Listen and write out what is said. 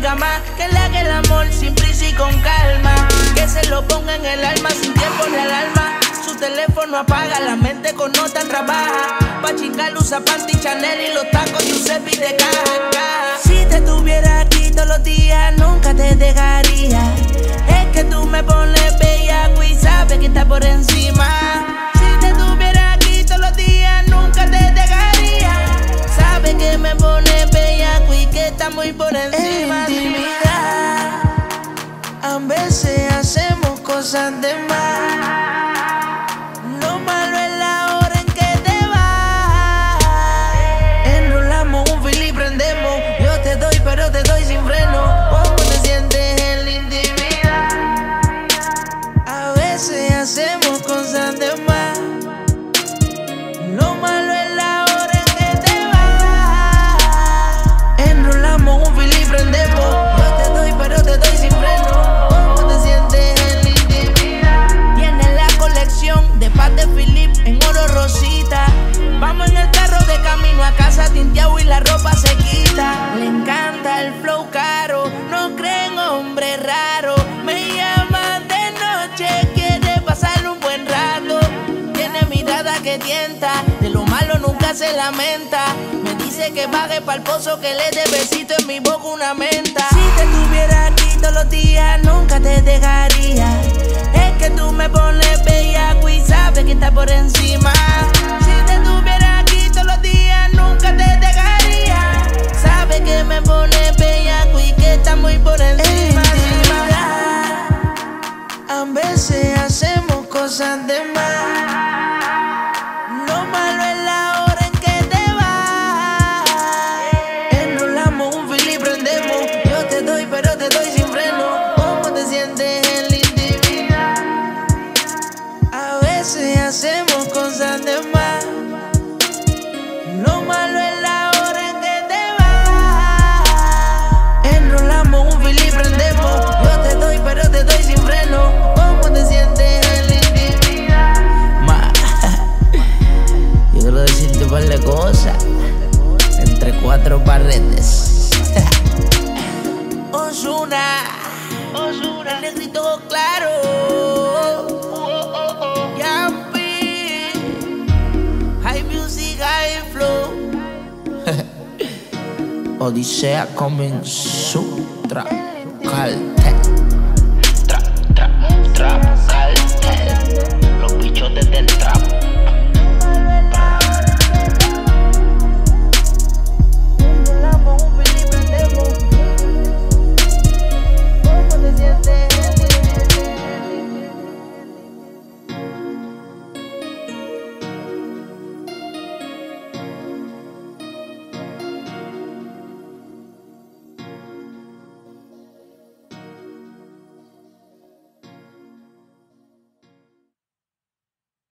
diga más, que le haga el amor sin prisa y con calma. Que se lo ponga en el alma sin tiempo ni alarma. Su teléfono apaga, la mente con nota trabaja. Pa' chingar usa panty Chanel y los tacos Giuseppe de caja. Si te tuviera aquí todos los días, nunca te dejaría. Es que tú me pones bellaco y sabes que está por encima. Si te tuviera aquí todos los días, nunca te dejaría. Sabes que me pones bellaco y que está muy por encima. En intimidad, a veces hacemos cosas de más. Lo malo es la hora en que te vas. Enrolamos un fil y prendemos. Yo te doy, pero te doy sin freno. ¿Cómo te sientes en la intimidad? A veces hacemos cosas de más. Lo malo es la hora en que te vas. Enrolamos un fil y prendemos. Yo te doy, pero te doy sin freno. ¿Cómo te sientes en la intimidad? Tiene la colección de Pat de Philip en oro rosita. Vamos en el carro de camino a casa tinteado y la ropa se quita. Le encanta el flow caro, no creen hombre raro. Me llama de noche, quiere pasar un buen rato. Tiene mirada que tienta, de lo malo nunca se lamenta. Me dice que baje pa'l pozo, que le dé besito en mi boca una menta. Si te tuviera aquí todos los días, nunca te dejaría. Es que tú me pones bellaco y sabes que está por encima. Si te tuviera aquí todos los días, nunca te dejaría. Sabes que me pones bellaco y que está muy por encima. A veces hacemos cosas de más. Lo malo es la hora en que te vas. Enrolamos un fil y prendemos. Yo te doy, pero te doy sin freno. ¿Cómo te sientes en la intimidad? A veces hacemos cosas de más. Lo malo es la hora en que te vas. Enrolamos un fil y prendemos. Yo te doy, pero te doy sin freno. ¿Cómo te sientes en la intimidad? Ma, yo quiero decirte un par de cosas entre cuatro paredes. Ozuna, el negrito claro. Yampi, high music, high flow. Odisea coming Sutra Cartel.